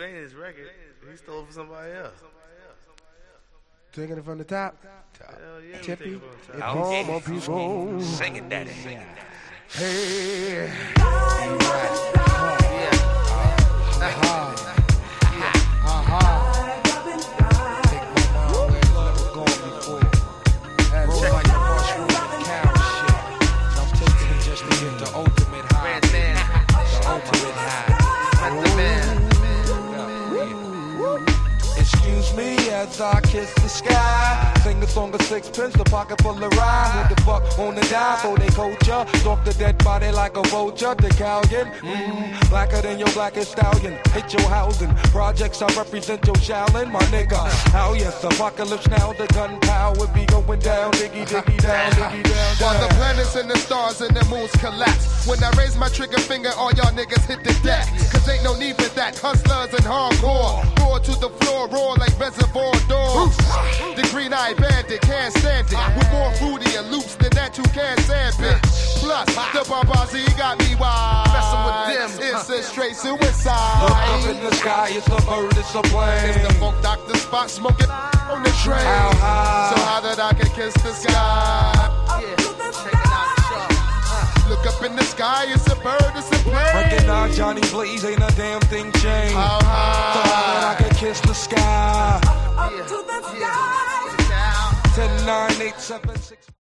ain't his record. He stole it from somebody else. Taking it from the top. Hell yeah, Tippy. we Home on people. Sing it, daddy. Hey. Excuse me as I kiss the sky. Sing a song of sixpence, the pocket full of rhyme. Who the fuck wanna die for they culture? Stalk the dead body like a vulture. The Callion, blacker than your blackest stallion. Hit your housing, projects I represent your shallin', my nigga. How yes, apocalypse now, the gunpowder be going down, diggy diggy down, diggy down. While the planets and the stars and the moons collapse. When I raise my trigger finger, all y'all niggas hit the deck. Cause ain't no need for that. Hustlers and hardcore. Roar to the floor, roar like reservoir dogs. The green-eyed bandit can't stand it. With more fruity and loops than that you can't stand it. Plus, the Barbazi got me wild. Messing with them, it's a straight suicide. Look up in the sky, it's a bird, it's a plane. It's the funk doctor spot smoking on the train. How high? So high that I can kiss the sky. Look up in the sky, it's a bird, it's a plane. Recognize Johnny Blaze, ain't a damn thing changed. How high? So high that I can kiss the sky. Up to the sky. 10, 9, 8, 7, 6